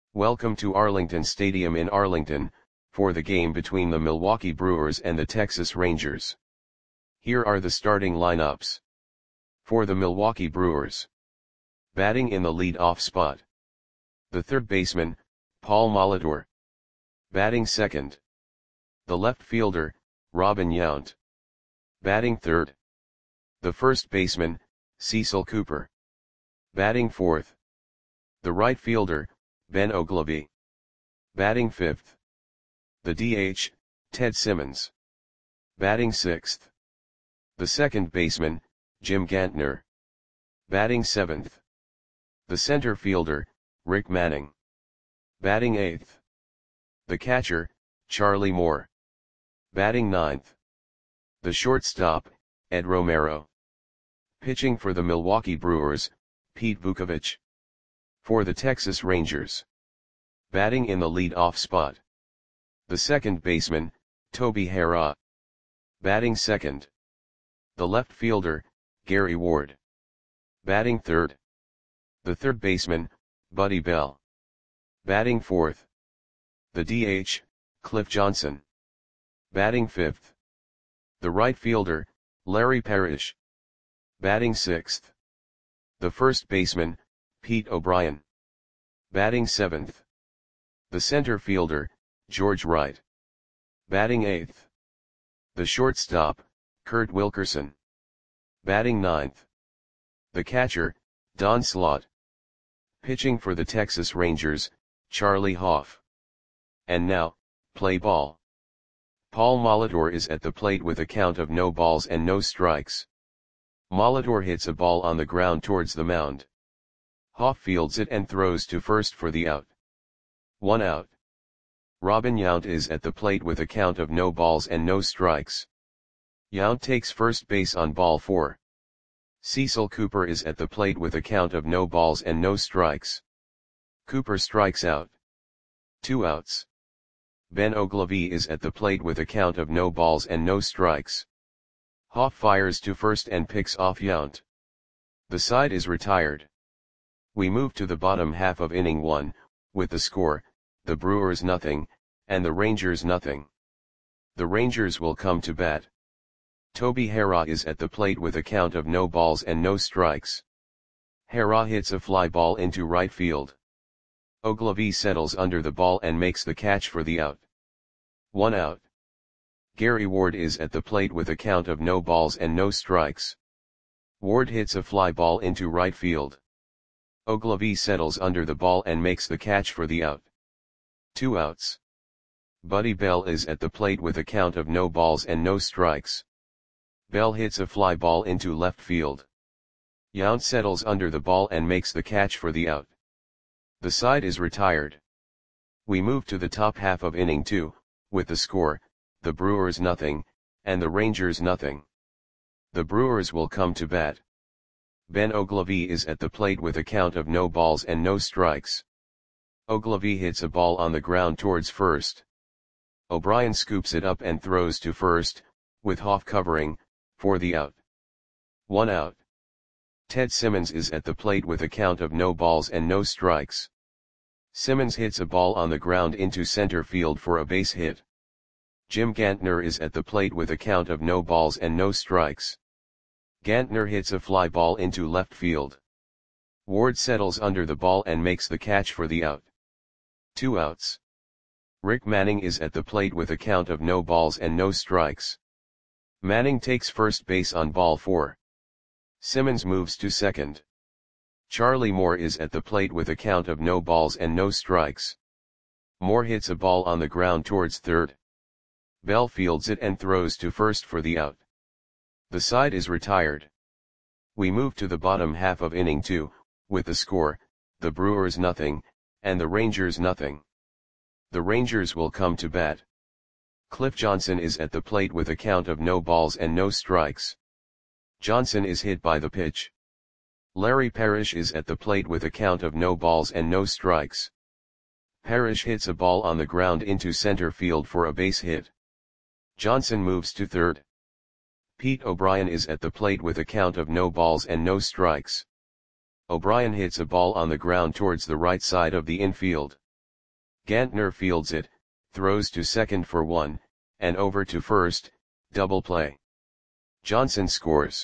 Welcome to Arlington Stadium in Arlington, for the game between the Milwaukee Brewers and the Texas Rangers. Here are the starting lineups. For the Milwaukee Brewers. Batting in the lead-off spot. The third baseman, Paul Molitor. Batting second. The left fielder, Robin Yount. Batting third. The first baseman, Cecil Cooper. Batting fourth. The right fielder, Ben Oglivie. Batting fifth. The DH, Ted Simmons. Batting sixth. The second baseman, Jim Gantner. Batting seventh. The center fielder, Rick Manning. Batting eighth. The catcher, Charlie Moore. Batting ninth. The shortstop, Ed Romero. Pitching for the Milwaukee Brewers, Pete Vukovich. For the Texas Rangers. Batting in the lead-off spot. The second baseman, Toby Harrah. Batting second. The left fielder, Gary Ward. Batting third. The third baseman, Buddy Bell. Batting fourth. The DH, Cliff Johnson. Batting fifth. The right fielder, Larry Parrish. Batting sixth. The first baseman, Pete O'Brien. Batting seventh. The center fielder, George Wright. Batting eighth. The shortstop, Kurt Wilkerson. Batting ninth. The catcher, Don Slaught. Pitching for the Texas Rangers, Charlie Hoff. And now, play ball. Paul Molitor is at the plate with a count of no balls and no strikes. Molitor hits a ball on the ground towards the mound. Hoff fields it and throws to first for the out. 1 out. Robin Yount is at the plate with a count of no balls and no strikes. Yount takes first base on ball 4. Cecil Cooper is at the plate with a count of no balls and no strikes. Cooper strikes out. 2 outs. Ben Oglivie is at the plate with a count of no balls and no strikes. Hoff fires to first and picks off Yount. The side is retired. We move to the bottom half of inning 1, with the score, the Brewers nothing, and the Rangers nothing. The Rangers will come to bat. Toby Harrah is at the plate with a count of no balls and no strikes. Harrah hits a fly ball into right field. Oglivie settles under the ball and makes the catch for the out. 1 out. Gary Ward is at the plate with a count of no balls and no strikes. Ward hits a fly ball into right field. Oglivie settles under the ball and makes the catch for the out. 2 outs. Buddy Bell is at the plate with a count of no balls and no strikes. Bell hits a fly ball into left field. Yount settles under the ball and makes the catch for the out. The side is retired. We move to the top half of inning 2, with the score, the Brewers nothing, and the Rangers nothing. The Brewers will come to bat. Ben Oglivie is at the plate with a count of no balls and no strikes. Oglivie hits a ball on the ground towards first. O'Brien scoops it up and throws to first, with Hoff covering, for the out. 1 out. Ted Simmons is at the plate with a count of no balls and no strikes. Simmons hits a ball on the ground into center field for a base hit. Jim Gantner is at the plate with a count of no balls and no strikes. Gantner hits a fly ball into left field. Ward settles under the ball and makes the catch for the out. 2 outs. Rick Manning is at the plate with a count of no balls and no strikes. Manning takes first base on ball 4. Simmons moves to second. Charlie Moore is at the plate with a count of no balls and no strikes. Moore hits a ball on the ground towards third. Bell fields it and throws to first for the out. The side is retired. We move to the bottom half of inning 2, with the score, the Brewers nothing, and the Rangers nothing. The Rangers will come to bat. Cliff Johnson is at the plate with a count of no balls and no strikes. Johnson is hit by the pitch. Larry Parrish is at the plate with a count of no balls and no strikes. Parrish hits a ball on the ground into center field for a base hit. Johnson moves to third. Pete O'Brien is at the plate with a count of no balls and no strikes. O'Brien hits a ball on the ground towards the right side of the infield. Gantner fields it, throws to second for 1, and over to first, double play. Johnson scores.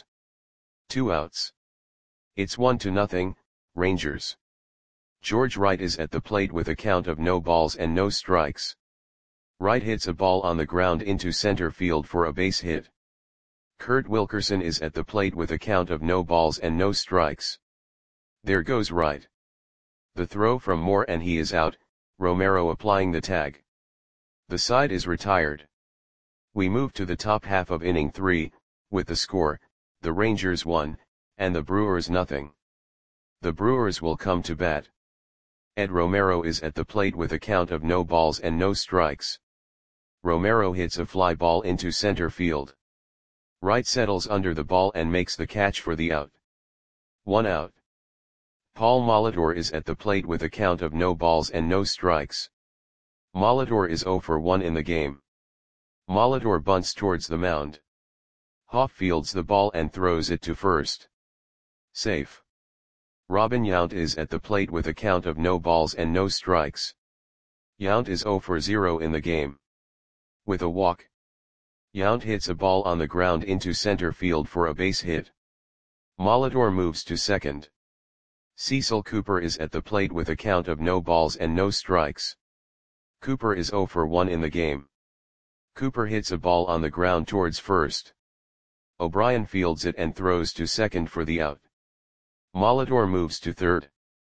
2 outs. It's 1-0, Rangers. George Wright is at the plate with a count of no balls and no strikes. Wright hits a ball on the ground into center field for a base hit. Kurt Wilkerson is at the plate with a count of no balls and no strikes. There goes Wright. The throw from Moore and he is out, Romero applying the tag. The side is retired. We move to the top half of inning 3, with the score, the Rangers 1, and the Brewers 0. The Brewers will come to bat. Ed Romero is at the plate with a count of no balls and no strikes. Romero hits a fly ball into center field. Wright settles under the ball and makes the catch for the out. 1 out. Paul Molitor is at the plate with a count of no balls and no strikes. Molitor is 0 for 1 in the game. Molitor bunts towards the mound. Hoff fields the ball and throws it to first. Safe. Robin Yount is at the plate with a count of no balls and no strikes. Yount is 0 for 0 in the game. With a walk, Yount hits a ball on the ground into center field for a base hit. Molitor moves to second. Cecil Cooper is at the plate with a count of no balls and no strikes. Cooper is 0 for 1 in the game. Cooper hits a ball on the ground towards first. O'Brien fields it and throws to second for the out. Molitor moves to third.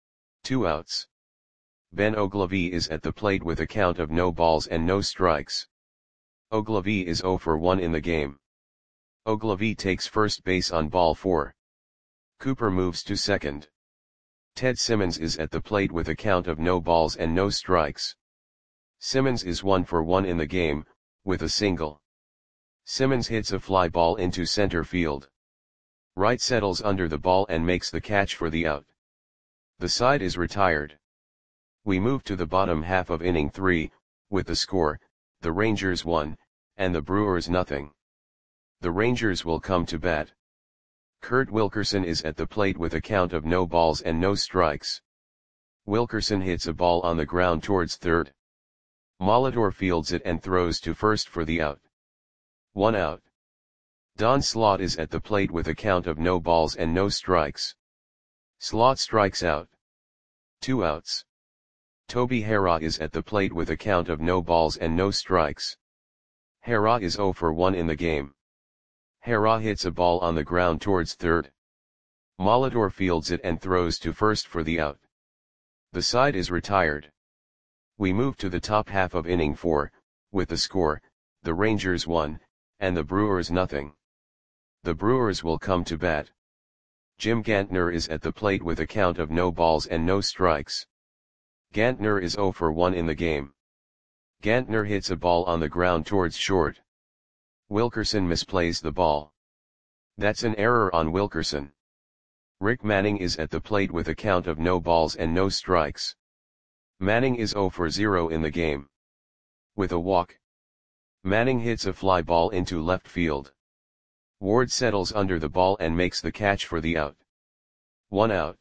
2 outs. Ben Oglivie is at the plate with a count of no balls and no strikes. Oglivie is 0 for 1 in the game. Oglivie takes first base on ball 4. Cooper moves to second. Ted Simmons is at the plate with a count of no balls and no strikes. Simmons is 1 for 1 in the game, with a single. Simmons hits a fly ball into center field. Wright settles under the ball and makes the catch for the out. The side is retired. We move to the bottom half of inning 3, with the score, the Rangers 1, and the Brewers 0. The Rangers will come to bat. Kurt Wilkerson is at the plate with a count of no balls and no strikes. Wilkerson hits a ball on the ground towards third. Molitor fields it and throws to first for the out. 1 out. Don Slaught is at the plate with a count of no balls and no strikes. Slaught strikes out. 2 outs. Toby Harrah is at the plate with a count of no balls and no strikes. Harrah is 0 for 1 in the game. Harrah hits a ball on the ground towards third. Molitor fields it and throws to first for the out. The side is retired. We move to the top half of inning 4, with the score, the Rangers 1, and the Brewers 0. The Brewers will come to bat. Jim Gantner is at the plate with a count of no balls and no strikes. Gantner is 0 for 1 in the game. Gantner hits a ball on the ground towards short. Wilkerson misplays the ball. That's an error on Wilkerson. Rick Manning is at the plate with a count of no balls and no strikes. Manning is 0 for 0 in the game. With a walk, Manning hits a fly ball into left field. Ward settles under the ball and makes the catch for the out. 1 out.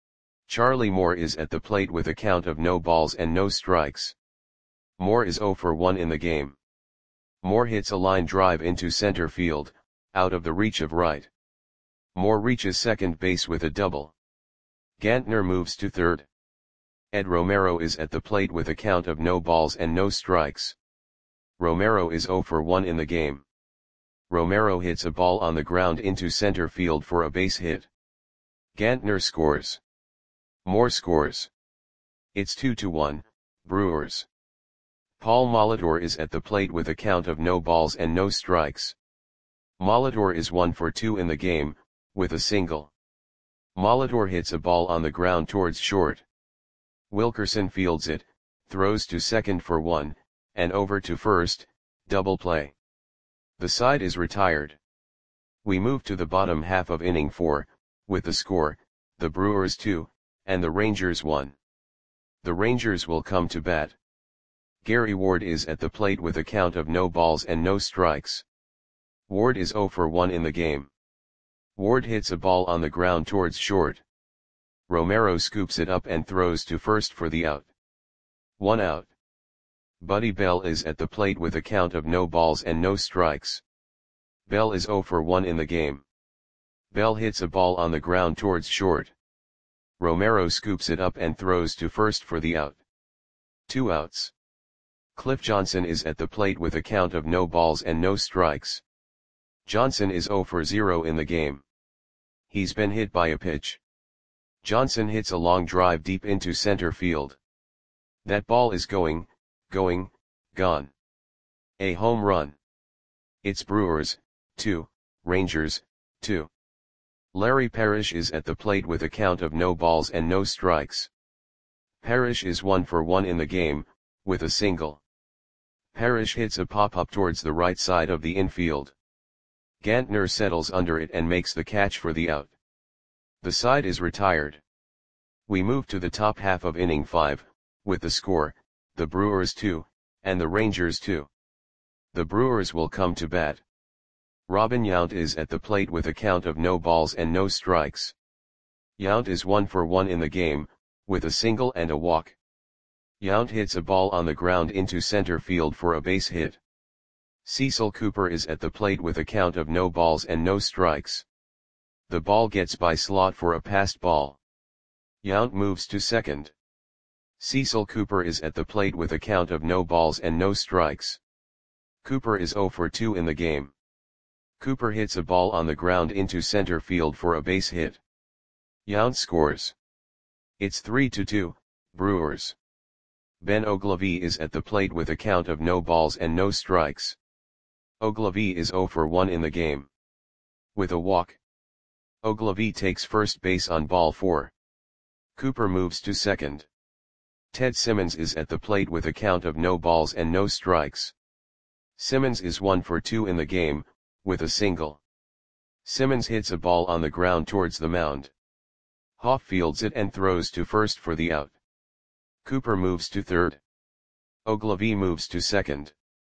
Charlie Moore is at the plate with a count of no balls and no strikes. Moore is 0 for 1 in the game. Moore hits a line drive into center field, out of the reach of Wright. Moore reaches second base with a double. Gantner moves to third. Ed Romero is at the plate with a count of no balls and no strikes. Romero is 0 for 1 in the game. Romero hits a ball on the ground into center field for a base hit. Gantner scores. Moore scores. It's 2-1, Brewers. Paul Molitor is at the plate with a count of no balls and no strikes. Molitor is 1 for 2 in the game, with a single. Molitor hits a ball on the ground towards short. Wilkerson fields it, throws to second for 1, and over to first, double play. The side is retired. We move to the bottom half of inning 4, with the score, the Brewers 2, and the Rangers 1. The Rangers will come to bat. Gary Ward is at the plate with a count of no balls and no strikes. Ward is 0 for 1 in the game. Ward hits a ball on the ground towards short. Romero scoops it up and throws to first for the out. 1 out. Buddy Bell is at the plate with a count of no balls and no strikes. Bell is 0 for 1 in the game. Bell hits a ball on the ground towards short. Romero scoops it up and throws to first for the out. 2 outs. Cliff Johnson is at the plate with a count of no balls and no strikes. Johnson is 0 for 0 in the game. He's been hit by a pitch. Johnson hits a long drive deep into center field. That ball is gone. A home run. It's Brewers, 2, Rangers, 2. Larry Parrish is at the plate with a count of no balls and no strikes. Parrish is 1 for 1 in the game, with a single. Parrish hits a pop-up towards the right side of the infield. Gantner settles under it and makes the catch for the out. The side is retired. We move to the top half of inning 5, with the score, the Brewers 2, and the Rangers 2. The Brewers will come to bat. Robin Yount is at the plate with a count of no balls and no strikes. Yount is 1 for 1 in the game, with a single and a walk. Yount hits a ball on the ground into center field for a base hit. Cecil Cooper is at the plate with a count of no balls and no strikes. The ball gets by Slot for a passed ball. Yount moves to second. Cecil Cooper is at the plate with a count of no balls and no strikes. Cooper is 0 for 2 in the game. Cooper hits a ball on the ground into center field for a base hit. Yount scores. It's 3-2, Brewers. Ben Oglivie is at the plate with a count of no balls and no strikes. Oglivie is 0 for 1 in the game. With a walk. Oglivie takes first base on ball 4. Cooper moves to second. Ted Simmons is at the plate with a count of no balls and no strikes. Simmons is 1 for 2 in the game, with a single. Simmons hits a ball on the ground towards the mound. Hoff fields it and throws to first for the out. Cooper moves to third. Oglivie moves to second.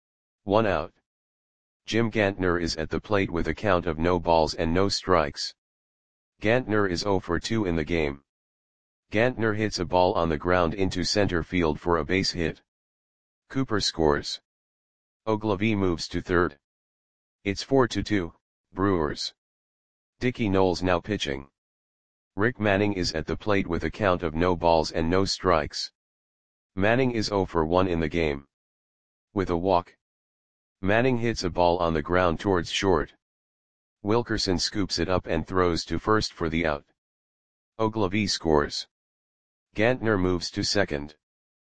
1 out. Jim Gantner is at the plate with a count of no balls and no strikes. Gantner is 0 for 2 in the game. Gantner hits a ball on the ground into center field for a base hit. Cooper scores. Oglivie moves to third. It's 4-2, Brewers. Dickie Knowles now pitching. Rick Manning is at the plate with a count of no balls and no strikes. Manning is 0 for 1 in the game. With a walk. Manning hits a ball on the ground towards short. Wilkerson scoops it up and throws to first for the out. Oglivie scores. Gantner moves to second.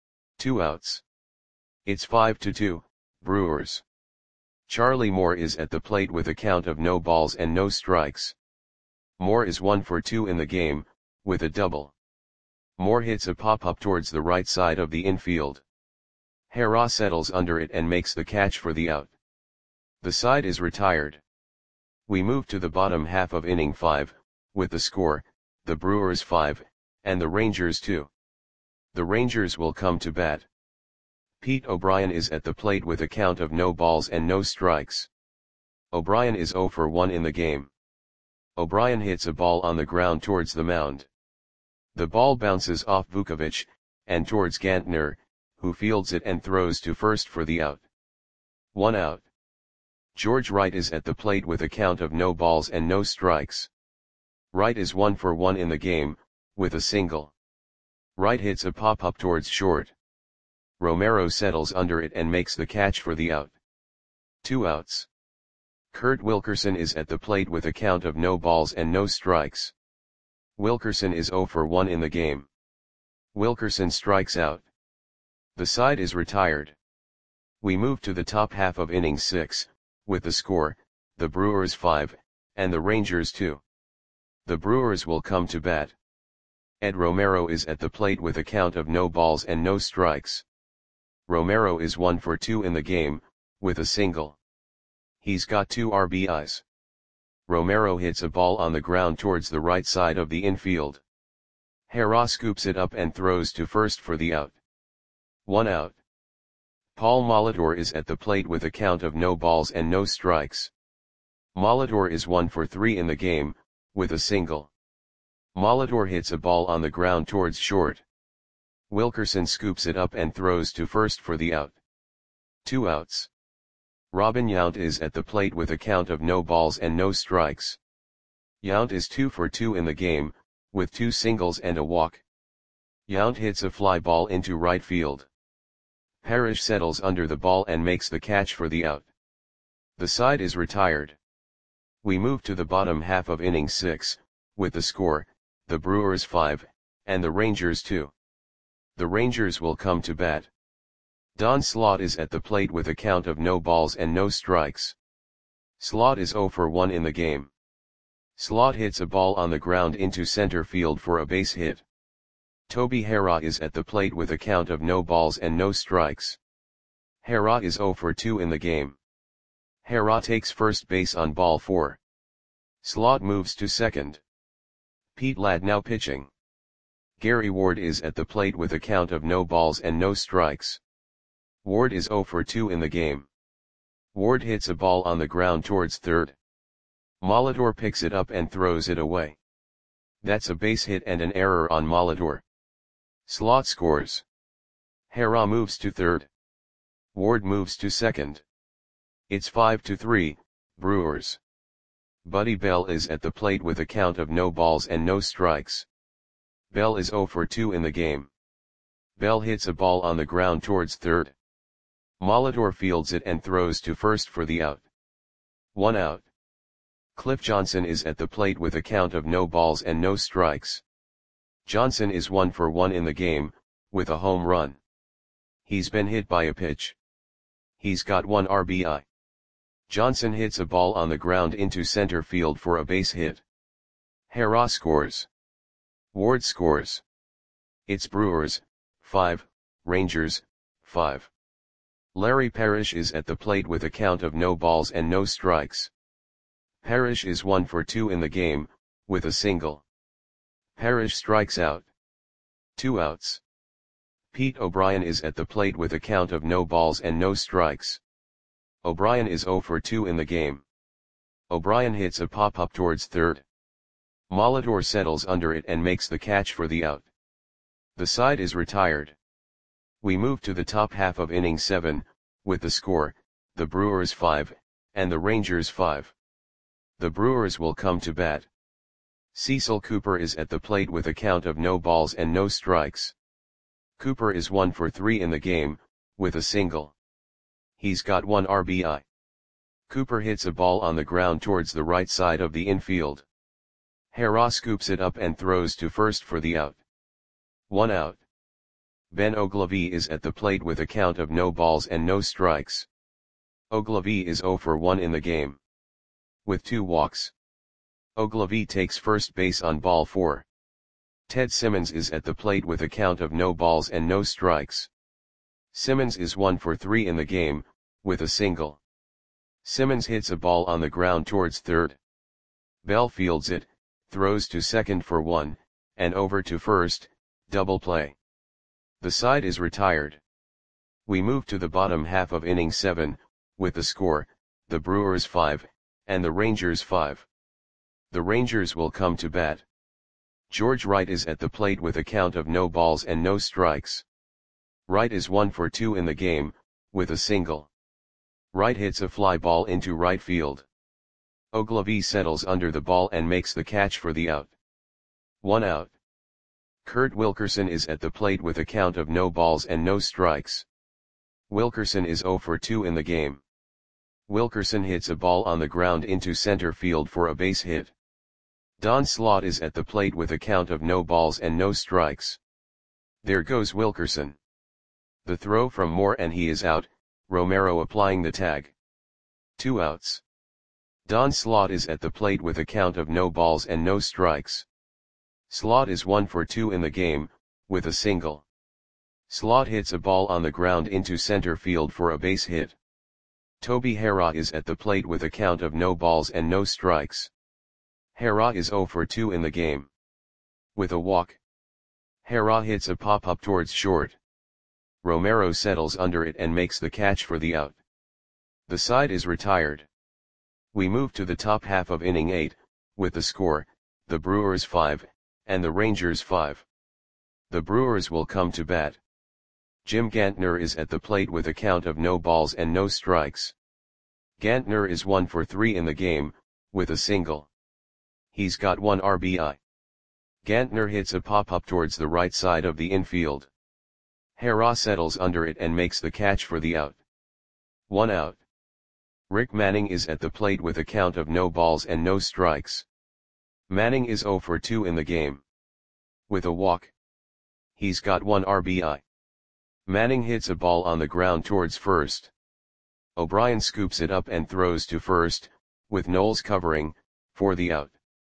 2 outs. It's 5-2, Brewers. Charlie Moore is at the plate with a count of no balls and no strikes. Moore is 1 for 2 in the game, with a double. Moore hits a pop-up towards the right side of the infield. Hera settles under it and makes the catch for the out. The side is retired. We move to the bottom half of inning 5, with the score, the Brewers 5, and the Rangers 2. The Rangers will come to bat. Pete O'Brien is at the plate with a count of no balls and no strikes. O'Brien is 0 for 1 in the game. O'Brien hits a ball on the ground towards the mound. The ball bounces off Vukovich, and towards Gantner, who fields it and throws to first for the out. 1 out. George Wright is at the plate with a count of no balls and no strikes. Wright is 1 for 1 in the game, with a single. Wright hits a pop-up towards short. Romero settles under it and makes the catch for the out. 2 outs. Kurt Wilkerson is at the plate with a count of no balls and no strikes. Wilkerson is 0 for 1 in the game. Wilkerson strikes out. The side is retired. We move to the top half of inning 6, with the score, the Brewers 5, and the Rangers 2. The Brewers will come to bat. Ed Romero is at the plate with a count of no balls and no strikes. Romero is 1 for 2 in the game, with a single. He's got 2 RBIs. Romero hits a ball on the ground towards the right side of the infield. Hera scoops it up and throws to first for the out. 1 out. Paul Molitor is at the plate with a count of no balls and no strikes. Molitor is 1 for 3 in the game, with a single. Molitor hits a ball on the ground towards short. Wilkerson scoops it up and throws to first for the out. 2 outs. Robin Yount is at the plate with a count of no balls and no strikes. Yount is 2 for 2 in the game, with 2 singles and a walk. Yount hits a fly ball into right field. Parrish settles under the ball and makes the catch for the out. The side is retired. We move to the bottom half of inning 6, with the score, the Brewers 5, and the Rangers 2. The Rangers will come to bat. Don Slaught is at the plate with a count of no balls and no strikes. Slaught is 0 for 1 in the game. Slaught hits a ball on the ground into center field for a base hit. Toby Harrah is at the plate with a count of no balls and no strikes. Harrah is 0 for 2 in the game. Harrah takes first base on ball 4. Slaught moves to second. Pete Ladd now pitching. Gary Ward is at the plate with a count of no balls and no strikes. Ward is 0 for 2 in the game. Ward hits a ball on the ground towards third. Molitor picks it up and throws it away. That's a base hit and an error on Molitor. Slaught scores. Harrah moves to third. Ward moves to second. It's 5-3, Brewers. Buddy Bell is at the plate with a count of no balls and no strikes. Bell is 0 for 2 in the game. Bell hits a ball on the ground towards third. Molitor fields it and throws to first for the out. 1 out. Cliff Johnson is at the plate with a count of no balls and no strikes. Johnson is 1 for 1 in the game, with a home run. He's been hit by a pitch. He's got 1 RBI. Johnson hits a ball on the ground into center field for a base hit. Harrah scores. Ward scores. It's Brewers, 5, Rangers, 5. Larry Parrish is at the plate with a count of no balls and no strikes. Parrish is 1 for 2 in the game, with a single. Parrish strikes out. 2 outs. Pete O'Brien is at the plate with a count of no balls and no strikes. O'Brien is 0 for 2 in the game. O'Brien hits a pop-up towards third. Molitor settles under it and makes the catch for the out. The side is retired. We move to the top half of inning 7, with the score, the Brewers 5, and the Rangers 5. The Brewers will come to bat. Cecil Cooper is at the plate with a count of no balls and no strikes. Cooper is 1 for 3 in the game, with a single. He's got 1 RBI. Cooper hits a ball on the ground towards the right side of the infield. Harrah scoops it up and throws to first for the out. 1 out. Ben Oglivie is at the plate with a count of no balls and no strikes. Oglivie is 0 for 1 in the game. With 2 walks. Oglivie takes first base on ball 4. Ted Simmons is at the plate with a count of no balls and no strikes. Simmons is 1 for 3 in the game, with a single. Simmons hits a ball on the ground towards third. Bell fields it, throws to second for 1, and over to first, double play. The side is retired. We move to the bottom half of inning 7, with the score, the Brewers 5, and the Rangers 5. The Rangers will come to bat. George Wright is at the plate with a count of no balls and no strikes. Wright is 1 for 2 in the game, with a single. Wright hits a fly ball into right field. Oglivie settles under the ball and makes the catch for the out. 1 out. Kurt Wilkerson is at the plate with a count of no balls and no strikes. Wilkerson is 0 for 2 in the game. Wilkerson hits a ball on the ground into center field for a base hit. Don Slaught is at the plate with a count of no balls and no strikes. There goes Wilkerson. The throw from Moore and he is out, Romero applying the tag. 2 outs. Don Slaught is at the plate with a count of no balls and no strikes. Slaught is 1 for 2 in the game, with a single. Slaught hits a ball on the ground into center field for a base hit. Toby Harrah is at the plate with a count of no balls and no strikes. Harrah is 0 for 2 in the game. With a walk. Harrah hits a pop-up towards short. Romero settles under it and makes the catch for the out. The side is retired. We move to the top half of inning 8, with the score, the Brewers 5, and the Rangers 5. The Brewers will come to bat. Jim Gantner is at the plate with a count of no balls and no strikes. Gantner is 1 for 3 in the game, with a single. He's got 1 RBI. Gantner hits a pop-up towards the right side of the infield. Hara settles under it and makes the catch for the out. 1 out. Rick Manning is at the plate with a count of no balls and no strikes. Manning is 0 for 2 in the game. With a walk. He's got 1 RBI. Manning hits a ball on the ground towards first. O'Brien scoops it up and throws to first, with Knowles covering, for the out.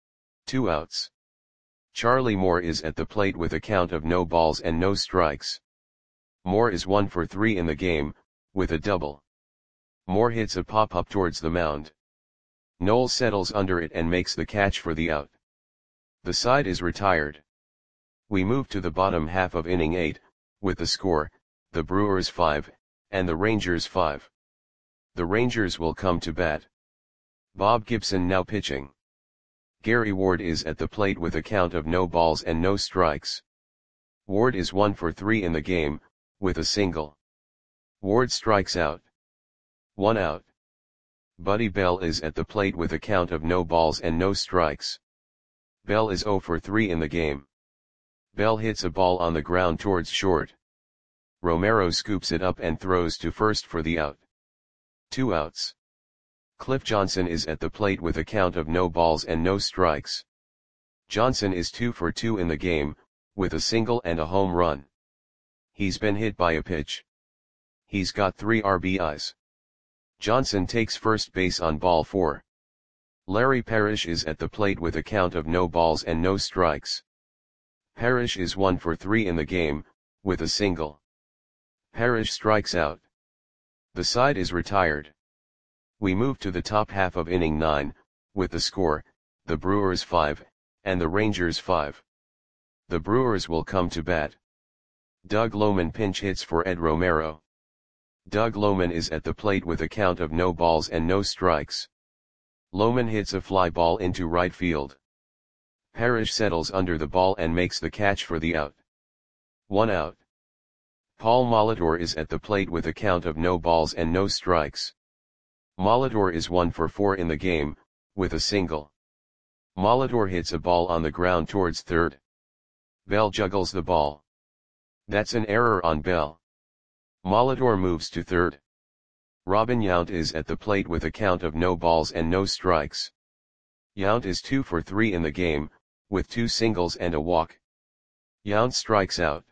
2 outs. Charlie Moore is at the plate with a count of no balls and no strikes. Moore is 1 for 3 in the game, with a double. Moore hits a pop-up towards the mound. Knowles settles under it and makes the catch for the out. The side is retired. We move to the bottom half of inning 8, with the score, the Brewers 5, and the Rangers 5. The Rangers will come to bat. Bob Gibson now pitching. Gary Ward is at the plate with a count of no balls and no strikes. Ward is 1 for 3 in the game, with a single. Ward strikes out. 1 out. Buddy Bell is at the plate with a count of no balls and no strikes. Bell is 0 for 3 in the game. Bell hits a ball on the ground towards short. Romero scoops it up and throws to first for the out. 2 outs. Cliff Johnson is at the plate with a count of no balls and no strikes. Johnson is 2 for 2 in the game, with a single and a home run. He's been hit by a pitch. He's got 3 RBIs. Johnson takes first base on ball 4. Larry Parrish is at the plate with a count of no balls and no strikes. Parrish is 1 for 3 in the game, with a single. Parrish strikes out. The side is retired. We move to the top half of inning 9, with the score, the Brewers 5, and the Rangers 5. The Brewers will come to bat. Doug Lohman pinch hits for Ed Romero. Doug Lohman is at the plate with a count of no balls and no strikes. Lohman hits a fly ball into right field. Parrish settles under the ball and makes the catch for the out. 1 out. Paul Molitor is at the plate with a count of no balls and no strikes. Molitor is 1 for 4 in the game, with a single. Molitor hits a ball on the ground towards third. Bell juggles the ball. That's an error on Bell. Molitor moves to third. Robin Yount is at the plate with a count of no balls and no strikes. Yount is 2 for 3 in the game, with 2 singles and a walk. Yount strikes out.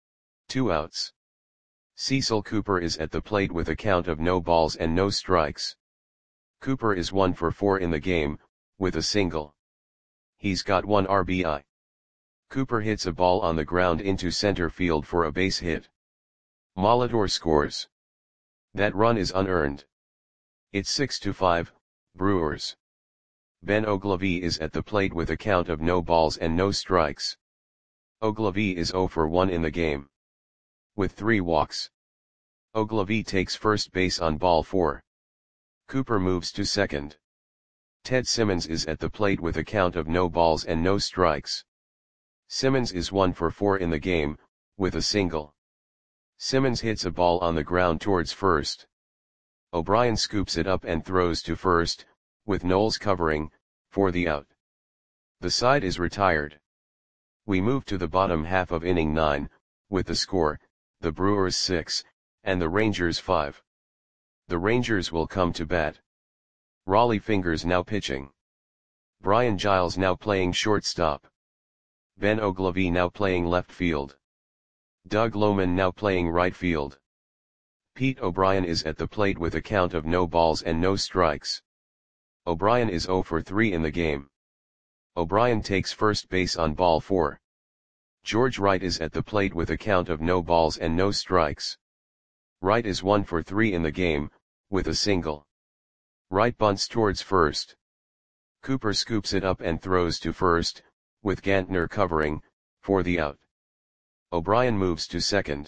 2 outs. Cecil Cooper is at the plate with a count of no balls and no strikes. Cooper is 1 for 4 in the game, with a single. He's got 1 RBI. Cooper hits a ball on the ground into center field for a base hit. Molitor scores. That run is unearned. It's 6-5, Brewers. Ben Oglivie is at the plate with a count of no balls and no strikes. Oglivie is 0 for 1 in the game. With 3 walks. Oglivie takes first base on ball 4. Cooper moves to second. Ted Simmons is at the plate with a count of no balls and no strikes. Simmons is 1 for 4 in the game, with a single. Simmons hits a ball on the ground towards first. O'Brien scoops it up and throws to first, with Knowles covering, for the out. The side is retired. We move to the bottom half of inning 9, with the score, the Brewers 6, and the Rangers 5. The Rangers will come to bat. Raleigh Fingers now pitching. Brian Giles now playing shortstop. Ben Oglivie now playing left field. Doug Lohman now playing right field. Pete O'Brien is at the plate with a count of no balls and no strikes. O'Brien is 0 for 3 in the game. O'Brien takes first base on ball 4. George Wright is at the plate with a count of no balls and no strikes. Wright is 1 for 3 in the game, with a single. Wright bunts towards first. Cooper scoops it up and throws to first, with Gantner covering, for the out. O'Brien moves to second.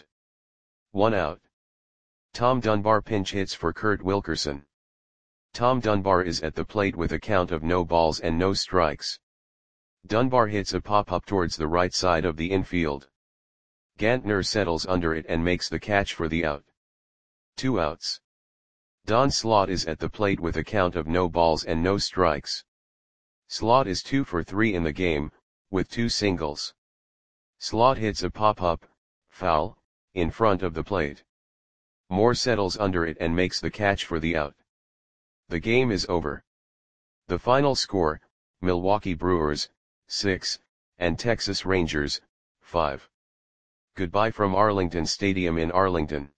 1 out. Tom Dunbar pinch hits for Kurt Wilkerson. Tom Dunbar is at the plate with a count of no balls and no strikes. Dunbar hits a pop-up towards the right side of the infield. Gantner settles under it and makes the catch for the out. 2 outs. Don Slaught is at the plate with a count of no balls and no strikes. Slaught is 2 for 3 in the game, with 2 singles. Slaught hits a pop-up, foul, in front of the plate. Moore settles under it and makes the catch for the out. The game is over. The final score, Milwaukee Brewers, 6, and Texas Rangers, 5. Goodbye from Arlington Stadium in Arlington.